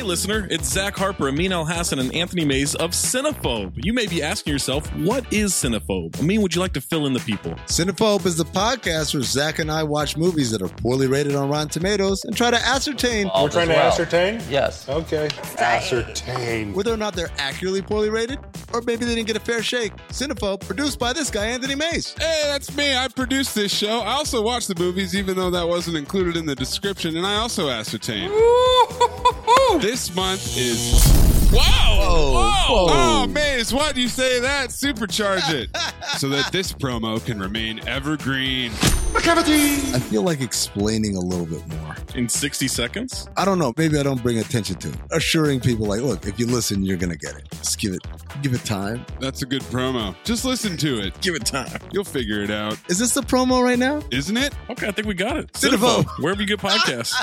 listener, it's Zach Harper, Amin Al-Hassan, and Anthony Mays of Cinephobe. You may be asking yourself, what is Cinephobe? Amin, would you like to fill in the people? Cinephobe is the podcast where Zach and I watch movies that are poorly rated on Rotten Tomatoes and try to ascertain... We're trying to ascertain? Yes. Okay. Ascertain. Whether or not they're accurately poorly rated, or maybe they didn't get a fair shake. Cinephobe, produced by this guy, Anthony Mays. Hey, that's me. I produced this show. I also watch the movies, even though that wasn't included in the description, and I also ascertain. This month is... Wow! Whoa. Oh, Maze, why do you say that? Supercharge it so that this promo can remain evergreen. I feel like explaining a little bit more. In 60 seconds? I don't know. Maybe I don't bring attention to it. Assuring people like, look, if you listen, you're going to get it. Just give it time. That's a good promo. Just listen to it. Give it time. You'll figure it out. Is this the promo right now? Isn't it? Okay, I think we got it. Cinephobe. Wherever you get podcasts.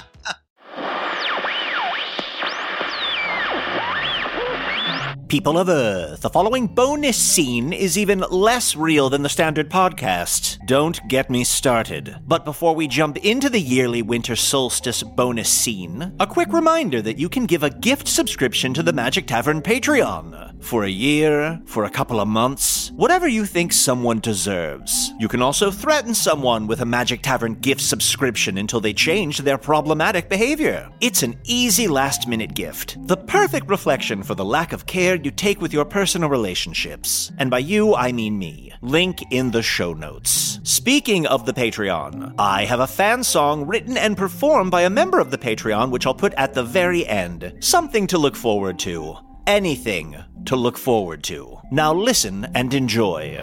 People of Earth, the following bonus scene is even less real than the standard podcast. Don't get me started. But before we jump into the yearly winter solstice bonus scene, a quick reminder that you can give a gift subscription to the Magic Tavern Patreon. For a year, for a couple of months, whatever you think someone deserves. You can also threaten someone with a Magic Tavern gift subscription until they change their problematic behavior. It's an easy last-minute gift, the perfect reflection for the lack of care you take with your personal relationships. And by you, I mean me. Link in the show notes. Speaking of the Patreon, I have a fan song written and performed by a member of the Patreon, which I'll put at the very end. Something to look forward to. Anything to look forward to. Now listen and enjoy.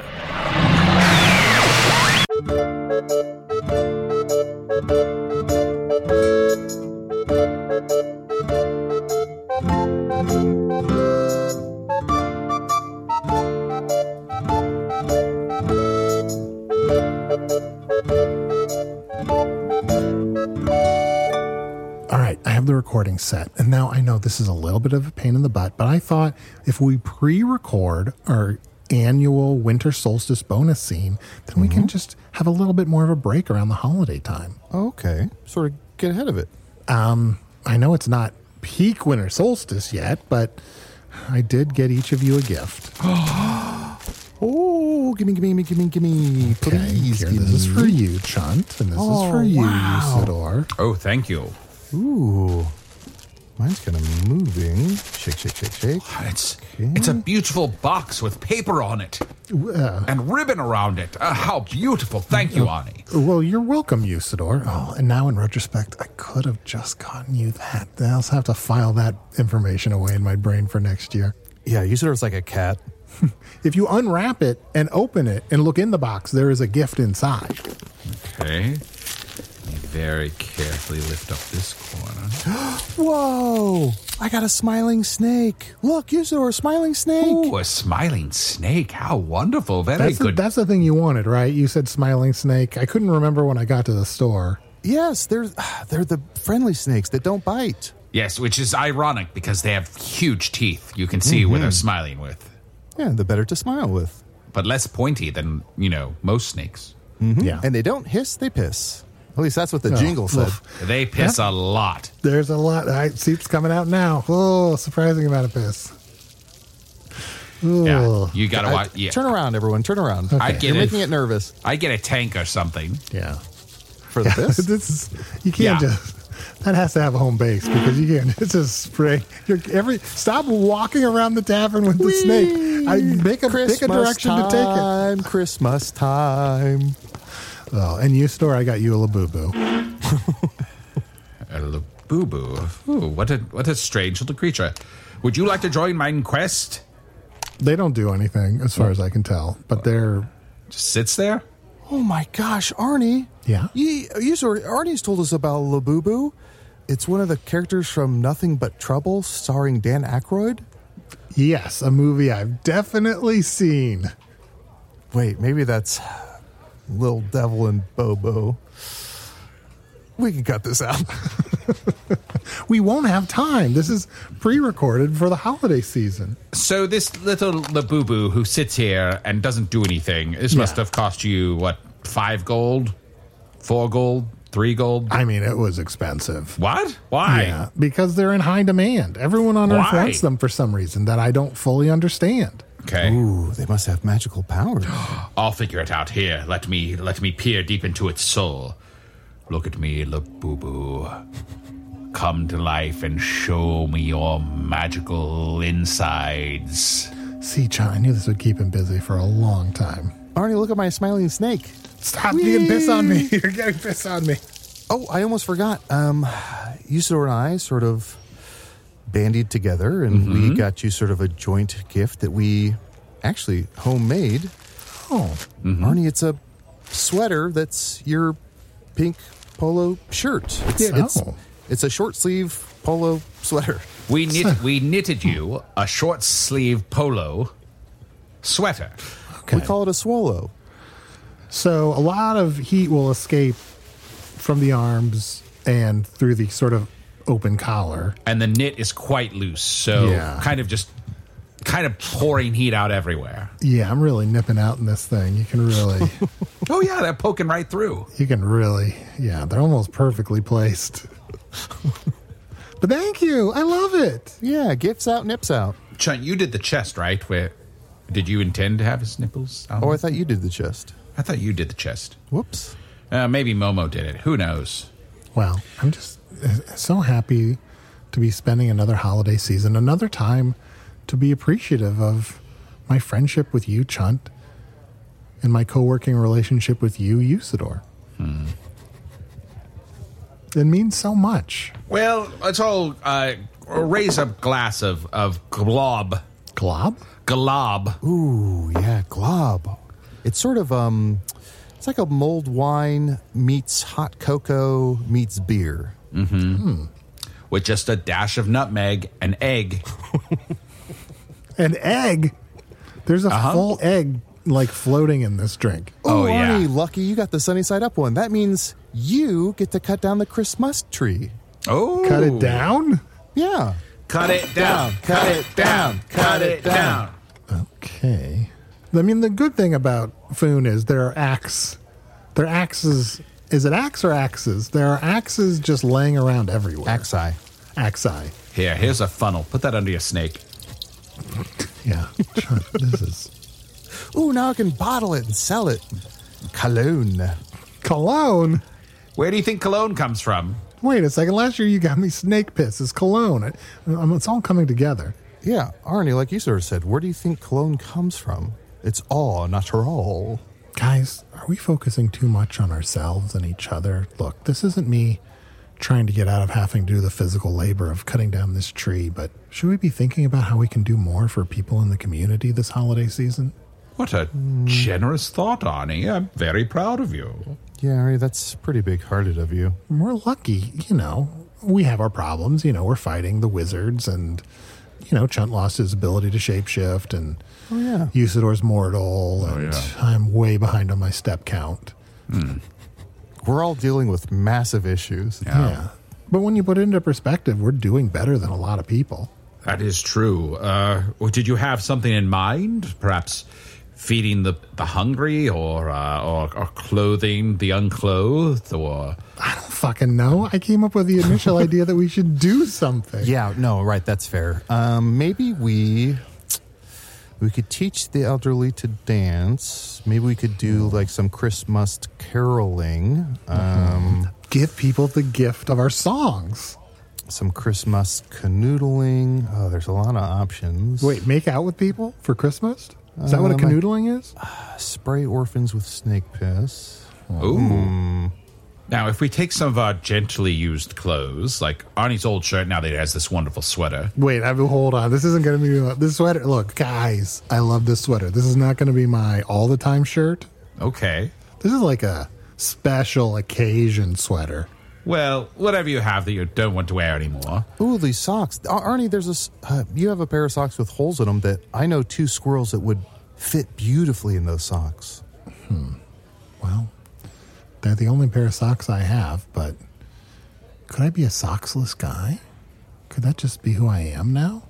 All right, I have the recording set, and now I know this is a little bit of a pain in the butt, but I thought if we pre-record our annual winter solstice bonus scene, then we can just have a little bit more of a break around the holiday time. Okay, sort of get ahead of it. I know it's not peak winter solstice yet, but I did get each of you a gift. Oh, gimme. Please, here, this is for you, Chunt, and this is for you, Usador. Oh, thank you. Ooh, mine's kind of moving. Shake. It's a beautiful box with paper on it and ribbon around it. How beautiful. Thank you, Ani. Well, you're welcome, Usador. Oh, and now in retrospect, I could have just gotten you that. I also have to file that information away in my brain for next year. Yeah, Usador's like a cat. If you unwrap it and open it and look in the box, there is a gift inside. Okay. Let me very carefully lift up this corner. Whoa! I got a smiling snake. Look, Usador, a smiling snake. Ooh, a smiling snake. How wonderful. Very good. That's the thing you wanted, right? You said smiling snake. I couldn't remember when I got to the store. Yes, they're the friendly snakes that don't bite. Yes, which is ironic because they have huge teeth. You can see where they're smiling with. Yeah, the better to smile with. But less pointy than, most snakes. Yeah. And they don't hiss, they piss. At least that's what the jingle said. They piss a lot. There's a lot. I see it's coming out now. Oh, surprising amount of piss. Ooh. Yeah, you got to watch. Yeah. Turn around, everyone. Turn around. Okay. You're making it nervous. I get a tank or something. Yeah. For the piss? You can't just... That has to have a home base because you can't. It's just spray. Stop walking around the tavern with the snake. Pick a direction to take it. Christmas time. Oh, and Usador, I got you a Labubu. A Labubu. Ooh, what a strange little creature. Would you like to join my quest? They don't do anything, as far as I can tell, but they're just sits there. Oh my gosh, Arnie! Yeah, Arnie's told us about Labubu. It's one of the characters from Nothing But Trouble, starring Dan Aykroyd. Yes, a movie I've definitely seen. Wait, maybe that's Little Devil and Bobo. We can cut this out. We won't have time. This is pre-recorded for the holiday season. So this little Labubu who sits here and doesn't do anything, this must have cost you, what, 5 gold? 4 gold? 3 gold? I mean, it was expensive. What? Why? Yeah, because they're in high demand. Everyone on Earth Why? wants them for some reason that I don't fully understand. Okay. Ooh, they must have magical powers. I'll figure it out here. Let me peer deep into its soul. Look at me, look, boo-boo. Come to life and show me your magical insides. See, John, I knew this would keep him busy for a long time. Arnie, look at my smiling snake. Stop getting pissed on me. You're getting pissed on me. Oh, I almost forgot. Usador and I sort of bandied together, and we got you sort of a joint gift that we actually homemade. Oh. Arnie, it's a sweater that's your pink polo shirt. It's a short sleeve polo sweater. We knitted you a short sleeve polo sweater. Okay. We call it a swallow. So a lot of heat will escape from the arms and through the sort of open collar. And the knit is quite loose, so kind of pouring heat out everywhere. Yeah, I'm really nipping out in this thing. You can really... Oh, yeah, they're poking right through. You can really... Yeah, they're almost perfectly placed. But thank you. I love it. Yeah, gifts out, nips out. Chunt, you did the chest, right? Did you intend to have his nipples out? Oh, I thought you did the chest. I thought you did the chest. Whoops. Maybe Momo did it. Who knows? Well, I'm just so happy to be spending another holiday season, another time to be appreciative of my friendship with you, Chunt, and my co-working relationship with you, Usador. It means so much. Well, let's all raise a glass of glob. Glob? Glob. Ooh, yeah, glob. It's sort of, it's like a mulled wine meets hot cocoa meets beer. With just a dash of nutmeg and egg. An egg? There's a full egg, like, floating in this drink. Oh, yeah. Arnie, lucky you got the sunny side up one. That means you get to cut down the Christmas tree. Oh. Cut it down? Yeah. Cut it down. Cut it down. Cut it down. Okay. I mean, the good thing about Foon is there are axes. Is it axe or axes? There are axes just laying around everywhere. Axi. Axi. Here's a funnel. Put that under your snake. Yeah. This is... Ooh, now I can bottle it and sell it. Cologne. Cologne? Where do you think cologne comes from? Wait a second. Last year you got me snake piss as cologne. It's all coming together. Yeah, Arnie, like you sort of said, where do you think cologne comes from? It's all natural. Guys, are we focusing too much on ourselves and each other? Look, this isn't me trying to get out of having to do the physical labor of cutting down this tree, but should we be thinking about how we can do more for people in the community this holiday season? What a generous thought, Arnie. I'm very proud of you. Yeah, Arnie, that's pretty big-hearted of you. We're lucky, we have our problems, we're fighting the wizards and, Chunt lost his ability to shapeshift and Usador's mortal and I'm way behind on my step count. We're all dealing with massive issues. Yeah. But when you put it into perspective, we're doing better than a lot of people. That is true. Did you have something in mind? Perhaps feeding the hungry or clothing the unclothed or... I don't fucking know. I came up with the initial idea that we should do something. Yeah, no, right, that's fair. Maybe we could teach the elderly to dance. Maybe we could do like some Christmas caroling. Give people the gift of our songs. Some Christmas canoodling. Oh, there's a lot of options. Wait, make out with people for Christmas? Is that what a canoodling is? Spray orphans with snake piss. Ooh. Now, if we take some of our gently used clothes, like Arnie's old shirt now that he has this wonderful sweater. Wait, hold on. This isn't going to be this sweater. Look, guys, I love this sweater. This is not going to be my all-the-time shirt. Okay. This is like a special occasion sweater. Well, whatever you have that you don't want to wear anymore. Ooh, these socks. Arnie, there's you have a pair of socks with holes in them that I know 2 squirrels that would fit beautifully in those socks. Well, they're the only pair of socks I have, but could I be a socksless guy? Could that just be who I am now?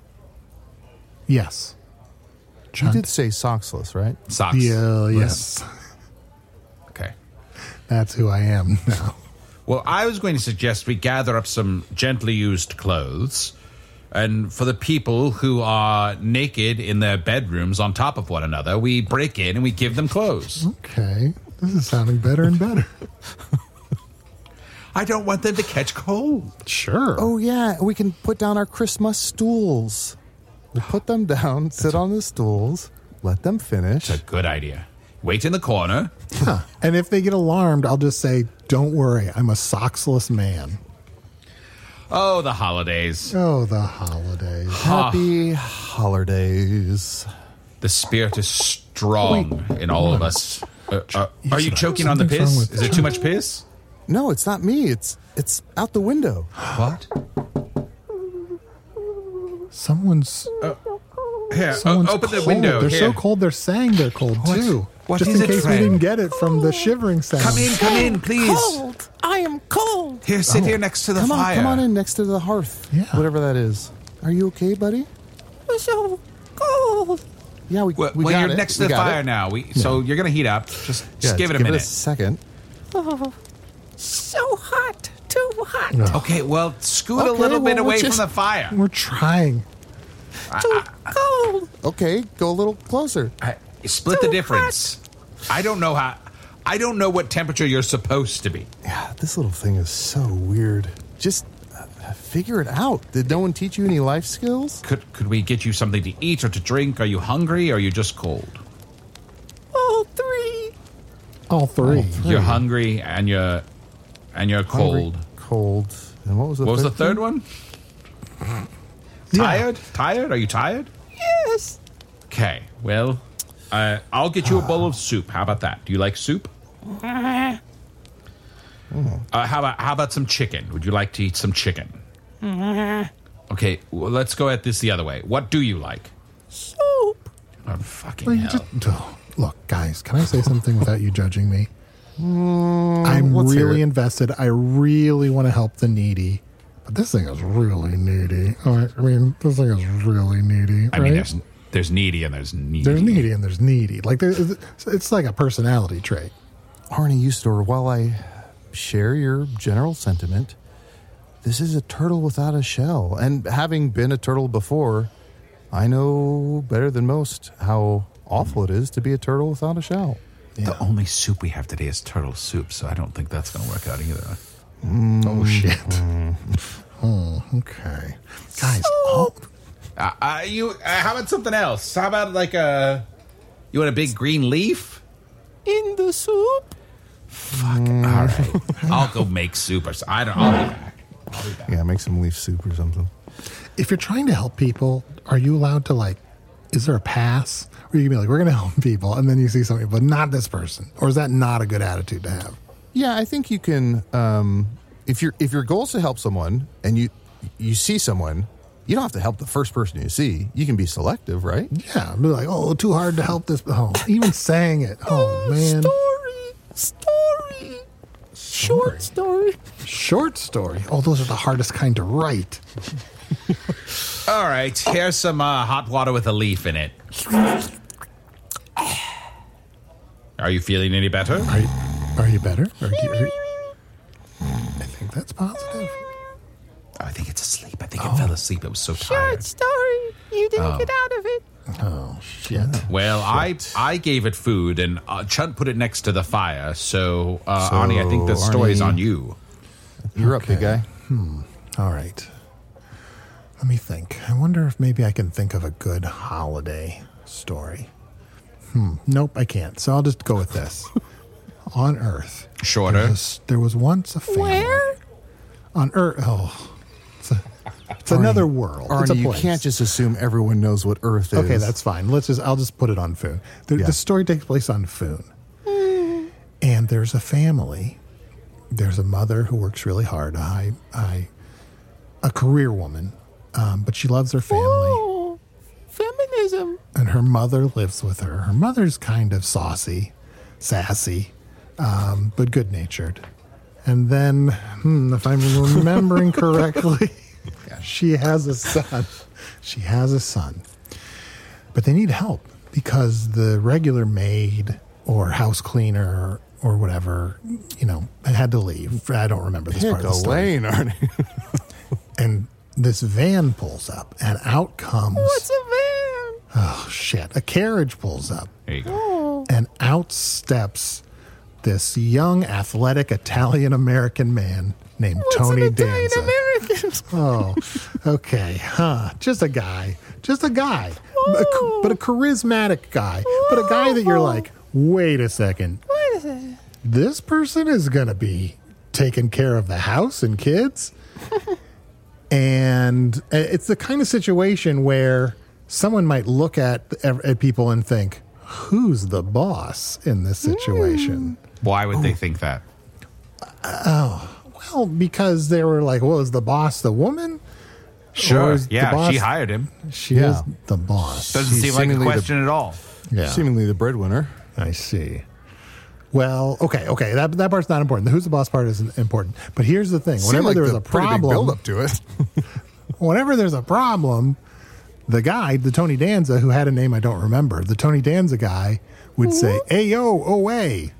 Yes. You did say socksless, right? Socks. Yeah, yes. Okay. That's who I am now. Well, I was going to suggest we gather up some gently used clothes, and for the people who are naked in their bedrooms on top of one another, we break in and we give them clothes. Okay. This is sounding better and better. I don't want them to catch cold. Sure. Oh, yeah. We can put down our Christmas stools. We'll put them down, sit on the stools, let them finish. It's a good idea. Wait in the corner. Huh. And if they get alarmed, I'll just say, don't worry, I'm a socksless man. Oh, the holidays. Oh, the holidays. Happy holidays. The spirit is strong in all of us. Are you choking on the Something's wrong piss? with Is it you. too much piss? No, it's not me. It's out the window. What? Someone's Here, Someone's open the cold. window. They're Here. so cold. They're saying they're cold too. What Just is in it, case friend? we didn't get it from the shivering sound. Come in, please. Cold. I am cold. Here, sit here next to the fire. Come on in next to the hearth. Yeah. Whatever that is. Are you okay, buddy? I'm so cold. Yeah, we Well, got you're it. next to We the got fire it. now. So you're going to heat up. Just Yeah, give it a give minute. it a second. Oh, so hot. Too hot. No. Okay, well, scoot a Okay, little bit well, away we'll from just- the fire. We're trying. Too cold. Okay, go a little closer. Split the difference. I don't know what temperature you're supposed to be. Yeah, this little thing is so weird. Just figure it out. Did no one teach you any life skills? Could we get you something to eat or to drink? Are you hungry or are you just cold? All three. All three. You're hungry and you're cold. Hungry, cold. And what was the What was the third third one? Yeah. Tired? Tired? Are you tired? Yes. Okay, well, I'll get you a bowl of soup. How about that? Do you like soup? How about some chicken? Would you like to eat some chicken? Okay, well, let's go at this the other way. What do you like? Soup. Oh, fucking Well, you hell. look, guys, can I say something without you judging me? I'm let's hear really it. invested. I really want to help the needy. But this thing is really needy. All right, I mean, this thing is really needy. I mean, right? there's needy and there's needy. There's needy and there's needy. Like, it's like a personality trait. Arnie Eustor, while I share your general sentiment, this is a turtle without a shell. And having been a turtle before, I know better than most how awful it is to be a turtle without a shell. The only soup we have today is turtle soup, so I don't think that's going to work out either. Oh, shit. Oh, okay. Guys, oh, How about something else? How about you want a big green leaf? In the soup. Fuck. All right. I'll go make soup or something. I'll be back. Yeah, make some leaf soup or something. if you're trying to help people, are you allowed to, is there a pass? Or you can be like, we're going to help people, and then you see something, but not this person. Or is that not a good attitude to have? Yeah, I think you can. If your goal is to help someone, and you see someone, you don't have to help the first person you see. You can be selective, right? Yeah, be like, oh, too hard to help this. Oh, even saying it. Oh, man. Story. Short story. Short story. Oh, those are the hardest kind to write. All right, here's some hot water with a leaf in it. Are you feeling any better? Are you better? I think that's positive. I think it's asleep. I think it fell asleep. It was so Short tired. story. You didn't get out of it. Oh, shit. Well, I gave it food, and Chunt put it next to the fire. So, Arnie, I think the story's Arnie- on you. You're up, big guy. All right. Let me think. I wonder if maybe I can think of a good holiday story. Nope, I can't. So I'll just go with this. On Earth. Shorter. There was once a family. Where? On Earth. Oh. It's another world. It's a Arnie, you place. can't just assume everyone knows what Earth is. Okay, that's fine. I'll just put it on Foon. The story takes place on Foon. And there's a family. There's a mother who works really hard, a career woman, but she loves her family. Oh, feminism. And her mother lives with her. Her mother's kind of saucy, sassy, but good-natured. And then, if I'm remembering correctly, she has a son. She has a son. But they need help because the regular maid or house cleaner or whatever, had to leave. I don't remember this part of the story. Pick a lane, Arnie. And this van pulls up, and out comes... What's a van? Oh, shit. A carriage pulls up. There you go. Oh. And out steps this young, athletic Italian-American man named Tony Danza. Italian-Americans? Oh, okay. Just a guy. But a charismatic guy. But a guy that you're like, wait a second. This person is going to be taking care of the house and kids? And it's the kind of situation where someone might look at people and think, who's the boss in this situation? Why would they think that? Well, because they were like, well, is the boss the woman? Sure. is the Yeah, boss- she hired him. She is the boss. Doesn't She's seem like a seemingly question at all. Yeah, Seemingly the breadwinner. I see. Well, okay. That part's not important. The who's the boss part is important. But here's the thing. Whenever Seemed there like was a pretty big problem, build up to it. whenever there's a problem, the guy, the Tony Danza, who had a name I don't remember, the Tony Danza guy would say, "Ayo, away."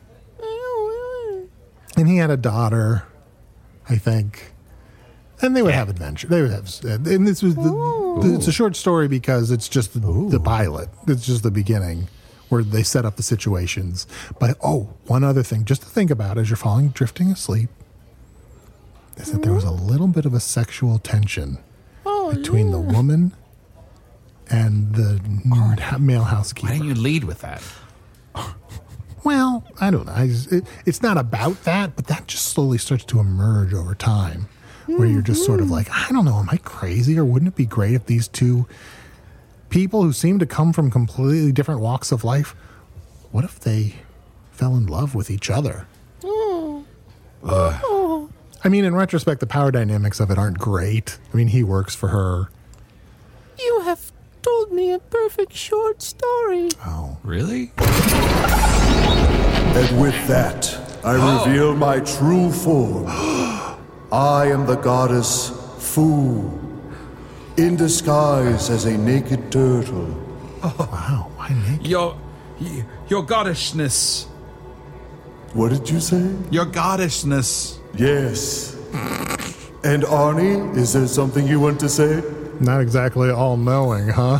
And he had a daughter, I think. And they would have adventure. They would have, and this was it's a short story because it's just the pilot. It's just the beginning where they set up the situations. But one other thing, just to think about as you're drifting asleep, is that there was a little bit of a sexual tension between the woman and the male housekeeper. Why didn't you lead with that? Well, I don't know. It's not about that, but that just slowly starts to emerge over time, where you're just sort of like, I don't know, am I crazy, or wouldn't it be great if these two people who seem to come from completely different walks of life, what if they fell in love with each other? I mean, in retrospect, the power dynamics of it aren't great. I mean, he works for her. You have told me a perfect short story. Oh, Really? And with that, I reveal my true form. I am the goddess Fu, in disguise as a naked turtle. wow. Why naked? Your goddessness. What did you say? Your goddessness. Yes. And Arnie, is there something you want to say? Not exactly all-knowing, huh?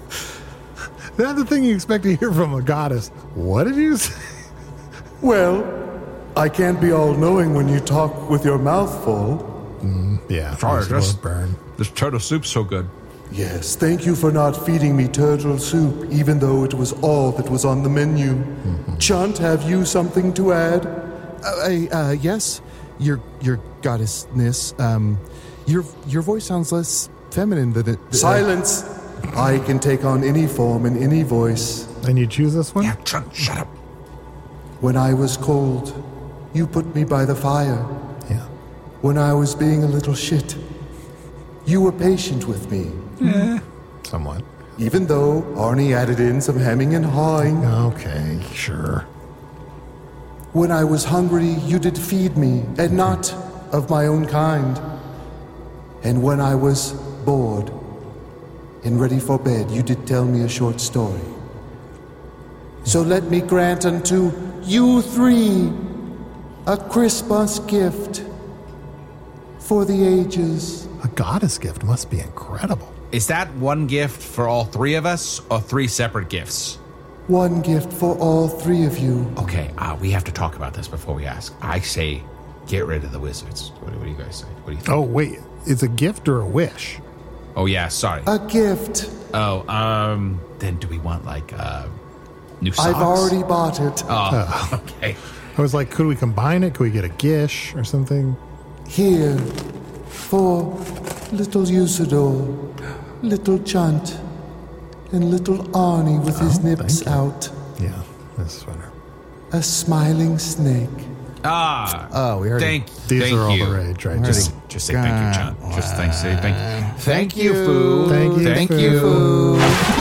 That's the thing you expect to hear from a goddess. What did you say? Well, I can't be all-knowing when you talk with your mouth full. Yeah, Sorry, this will just- burn. This turtle soup's so good. Yes, thank you for not feeding me turtle soup, even though it was all that was on the menu. Chunt, have you something to add? Yes, your goddessness. Your voice sounds less feminine than it. Silence! I can take on any form and any voice. And you choose this one? Yeah, Chunt, shut up. When I was cold, you put me by the fire. Yeah. When I was being a little shit, you were patient with me. Somewhat. Even though Arnie added in some hemming and hawing. Okay, sure. When I was hungry, you did feed me, and not of my own kind. And when I was bored and ready for bed, you did tell me a short story. So let me grant unto you three a Christmas gift for the ages. A goddess gift must be incredible. Is that one gift for all three of us, or three separate gifts? One gift for all three of you. Okay, we have to talk about this before we ask. I say, get rid of the wizards. What do you guys say? What do you think? Oh, wait. It's a gift or a wish? Oh, yeah, sorry. A gift. Then do we want, new socks? I've already bought it. Oh, okay. I was like, could we combine it? Could we get a gish or something? Here, for little Usador, little Chunt, and little Arnie with his nips out. Yeah, that's sweater. A smiling snake. Oh, we already. These are all you. the rage, right? Just say thank you, Chunt. Just say thank you. Thank you, Foo. Thank you, Foo.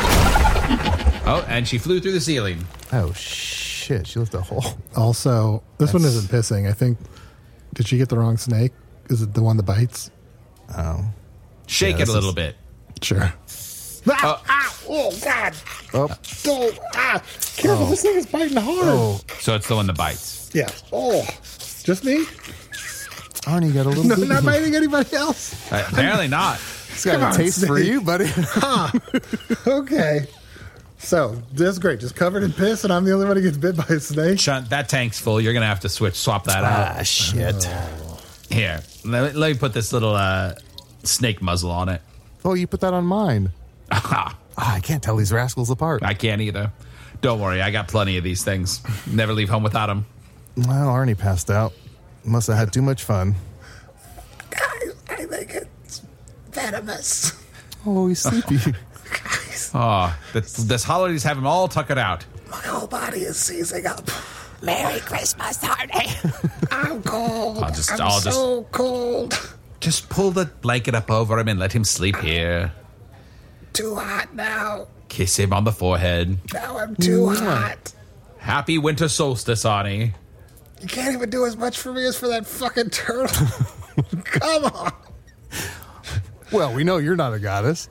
Oh, and she flew through the ceiling. Oh shit! She left a hole. Also, this one isn't pissing. I think, did she get the wrong snake? Is it the one that bites? Oh, Shake it a little bit. Sure. Oh, God. Oh. Careful, this thing is biting hard. Oh. So it's the one that bites. Yeah. Oh. Just me? Arnie got a little No, bit. not biting anybody else. Apparently not. It's got Come a on, taste for Snake. you, buddy. Okay. So, that's great. Just covered in piss, and I'm the only one who gets bit by a snake. Shunt, that tank's full. You're going to have to swap that out. Shit. Here, let me put this little snake muzzle on it. Oh, you put that on mine. I can't tell these rascals apart. I can't either. Don't worry, I got plenty of these things. Never leave home without them. Well, Arnie passed out. Must have had too much fun. Guys, I think it's venomous. Oh, he's sleepy. Guys, Oh, this holidays have him all tuckered out. my whole body is seizing up. Merry Christmas, Arnie. I'm cold. I'll just cold. Just pull the blanket up over him and let him sleep here. Too hot now. Kiss him on the forehead. Now I'm too hot. Happy winter solstice, Arnie. You can't even do as much for me as for that fucking turtle. Come on. Well, we know you're not a goddess.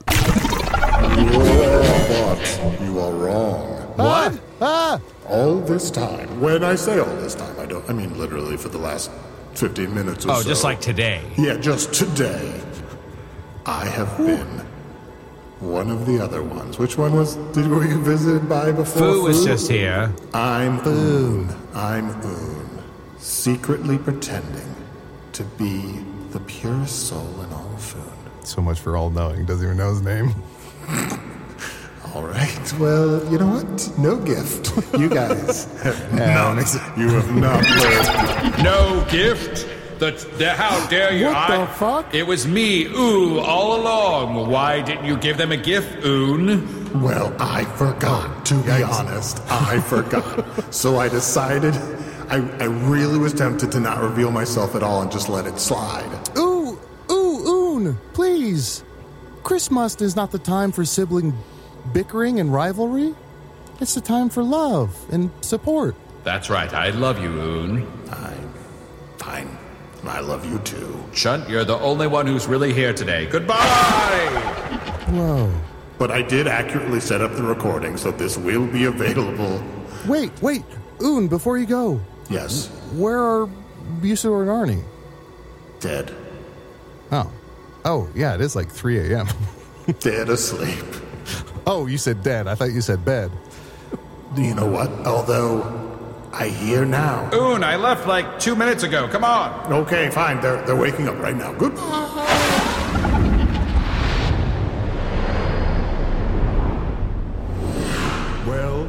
But you are wrong. What? All this time. When I say all this time, I mean literally for the last 15 minutes or so. Oh, just like today. Yeah, just today. I have been one of the other ones. Which one were you visited by before? Fu was just here. I'm Oon. Secretly pretending to be the purest soul in all of Foon. So much for all knowing. Doesn't even know his name. All right. Well, you know what? No gift. You guys have You have not learned. No gift? How dare you? What the fuck? It was me, Ooh, all along. Why didn't you give them a gift, Oon? Well, I forgot, to be honest. I forgot. So I decided I really was tempted to not reveal myself at all and just let it slide. Oon, please. Christmas is not the time for sibling bickering and rivalry. It's the time for love and support. That's right. I love you, Oon. Fine. I love you too. Chunt, you're the only one who's really here today. Goodbye! Whoa. But I did accurately set up the recording, so this will be available. Wait. Oon, before you go. Yes. Where are Busador and Arnie? Dead. Oh, yeah, it is like 3 a.m. Dead asleep. Oh, you said dead. I thought you said bed. Do you know what? Although, I hear now. Oon, I left like 2 minutes ago. Come on. Okay, fine. They're waking up right now. Goodbye. Well,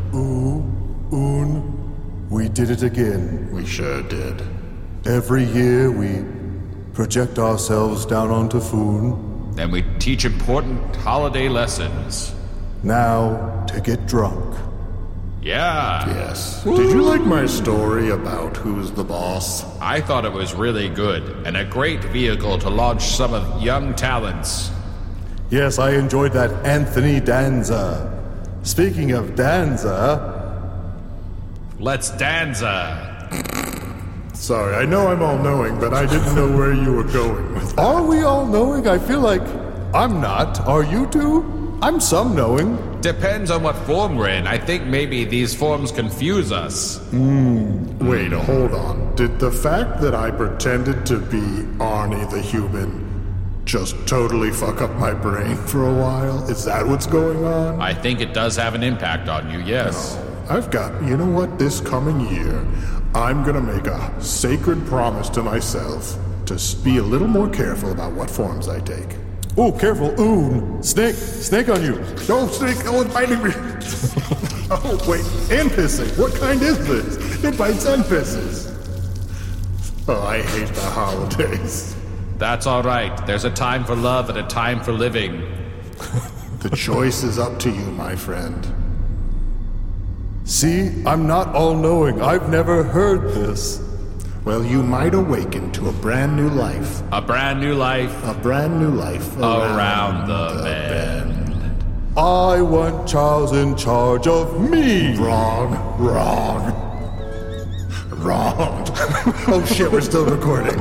Oon, we did it again. We sure did. Every year we project ourselves down onto Foon. Then we teach important holiday lessons. Now to get drunk. Yeah. Yes. Did you like my story about who's the boss? I thought it was really good and a great vehicle to launch some of young talents. Yes, I enjoyed that Anthony Danza. Speaking of Danza... Let's danza. Sorry, I know I'm all-knowing, but I didn't know where you were going with that. Are we all knowing? I feel like I'm not. Are you two? I'm some knowing. Depends on what form we're in. I think maybe these forms confuse us. Wait, hold on. Did the fact that I pretended to be Arnie the human just totally fuck up my brain for a while? Is that what's going on? I think it does have an impact on you, yes. I've got, you know what, this coming year, I'm gonna make a sacred promise to myself to be a little more careful about what forms I take. Oh, careful, Oon. Snake on you. No, Snake, oh, it's biting me. Oh, wait, and pissing. What kind is this? It bites and pisses. Oh, I hate the holidays. That's all right. There's a time for love and a time for living. The choice is up to you, my friend. See, I'm not all-knowing. I've never heard this. Well, you might awaken to a brand new life. A brand new life. A brand new life Around the bend. I want Charles in charge of me. Wrong. Oh shit, we're still recording.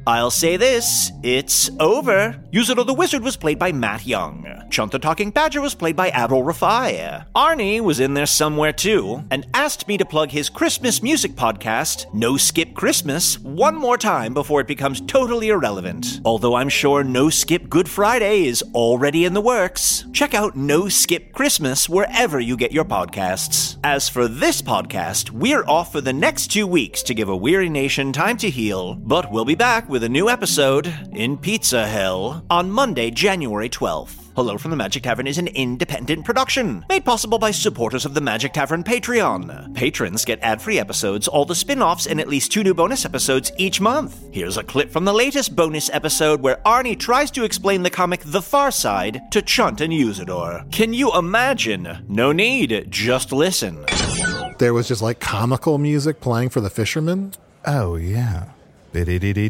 I'll say this, it's over. Usador the Wizard was played by Matt Young. Chunt the Talking Badger was played by Adol Rafai. Arnie was in there somewhere too, and asked me to plug his Christmas music podcast, No Skip Christmas, one more time before it becomes totally irrelevant. Although I'm sure No Skip Good Friday is already in the works. Check out No Skip Christmas wherever you get your podcasts. As for this podcast, we're off for the next 2 weeks to give a weary nation time to heal, but we'll be back with a new episode in Pizza Hell on Monday, January 12th. Hello from the Magic Tavern is an independent production, made possible by supporters of the Magic Tavern Patreon. Patrons get ad-free episodes, all the spin-offs, and at least 2 new bonus episodes each month. Here's a clip from the latest bonus episode where Arnie tries to explain the comic The Far Side to Chunt and Usador. Can you imagine? No need, just listen. There was just like comical music playing for the fishermen. Oh, yeah. That's a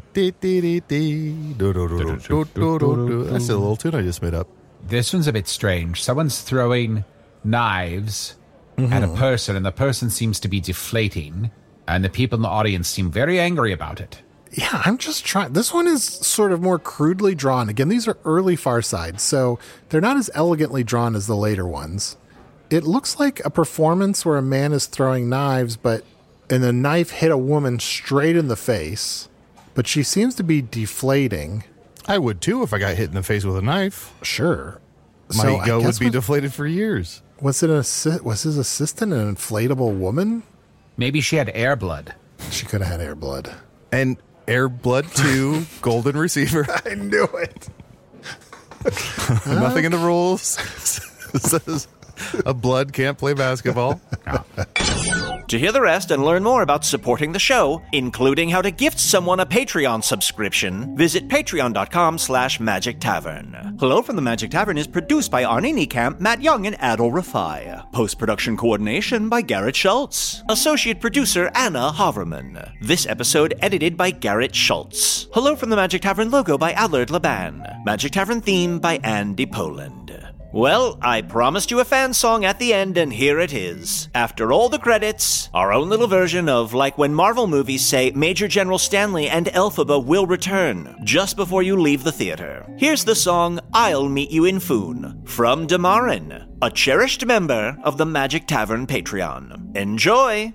little tune I just made up. This one's a bit strange. Someone's throwing knives at a person, and the person seems to be deflating, and the people in the audience seem very angry about it. Yeah, I'm just trying. This one is sort of more crudely drawn. Again, these are early Far Side, so they're not as elegantly drawn as the later ones. It looks like a performance where a man is throwing knives, and the knife hit a woman straight in the face, but she seems to be deflating. I would too if I got hit in the face with a knife. Sure. My ego would be deflated for years. Was his assistant an inflatable woman? Maybe she had air blood. She could have had air blood. And air blood 2, golden receiver. I knew it. Nothing in the rules says a blood can't play basketball. To hear the rest and learn more about supporting the show, including how to gift someone a Patreon subscription, visit patreon.com/Magic Tavern. Hello from the Magic Tavern is produced by Arnie Niekamp, Matt Young, and Adol Rafai. Post-production coordination by Garrett Schultz. Associate producer Anna Haverman. This episode edited by Garrett Schultz. Hello from the Magic Tavern logo by Allard Laban. Magic Tavern theme by Andy Poland. Well, I promised you a fan song at the end, and here it is. After all the credits, our own little version of like when Marvel movies say Major General Stanley and Elphaba will return, just before you leave the theater. Here's the song I'll Meet You in Foon, from Damarin, a cherished member of the Magic Tavern Patreon. Enjoy!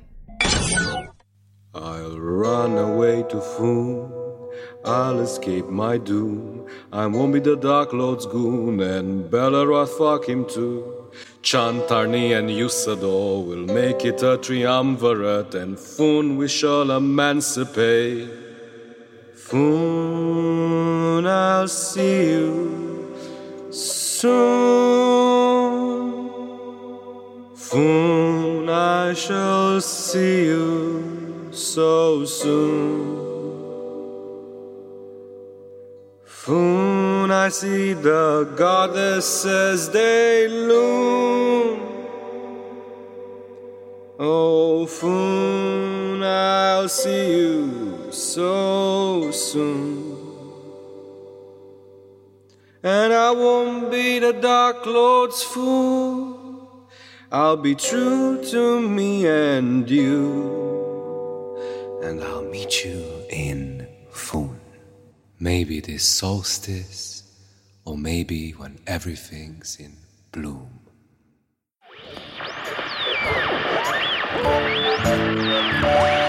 I'll run away to Foon, I'll escape my doom. I won't be the Dark Lord's goon, and Belleroth fuck him too. Chunt, Arnie, and Usador will make it a triumvirate, and Foon we shall emancipate. Foon, I'll see you soon. Foon, I shall see you so soon. Foon, I see the goddesses they loom. Oh, Foon, I'll see you so soon. And I won't be the Dark Lord's fool. I'll be true to me and you. And I'll meet you in Foon. Maybe this solstice, or maybe when everything's in bloom.